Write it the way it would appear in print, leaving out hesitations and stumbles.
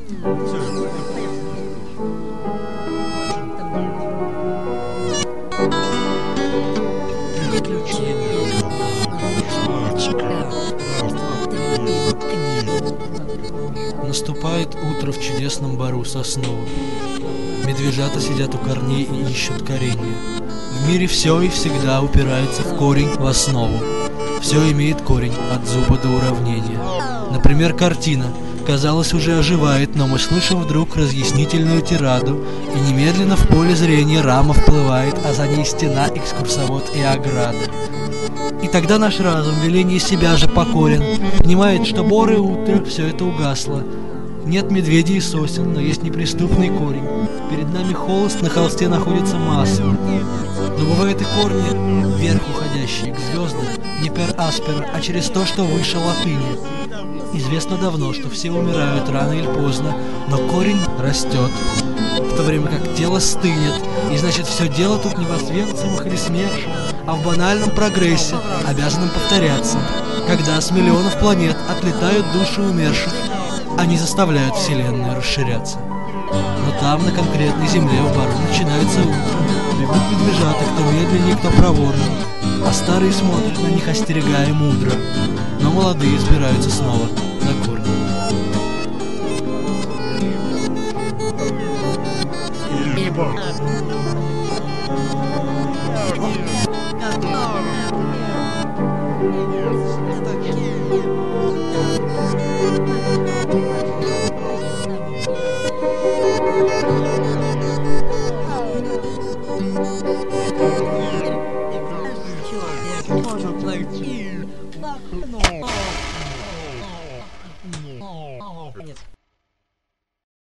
Наступает утро в чудесном бору сосновом. Медвежата сидят у корней и ищут коренья. В мире все и всегда упирается в корень, в основу. Все имеет корень от зуба до уравнения. Например, картина, казалось, уже оживает, но мы слышим вдруг разъяснительную тираду, и немедленно в поле зрения рама вплывает, а за ней стена, экскурсовод и ограда. И тогда наш разум, веление себя же покорен, понимает, что боры утро, все это угасло. Нет медведей и сосен, но есть неприступный корень. Перед нами холст, на холсте находится масло. Но бывают и корни, вверх уходящие, к звездам, не пер аспера, а через то, что выше латыни. Известно давно, что все умирают рано или поздно, но корень растет, в то время как тело стынет, и значит все дело тут не в Освенцимах или СМЕРШ, а в банальном прогрессе, обязанном повторяться. Когда с миллионов планет отлетают души умерших, они заставляют Вселенную расширяться. Но там, на конкретной земле, в бару начинается утро. Бегут медвежата, кто медленнее, кто проворнее, а старые смотрят на них, остерегая мудро. Но молодые избираются снова на корни. Ибо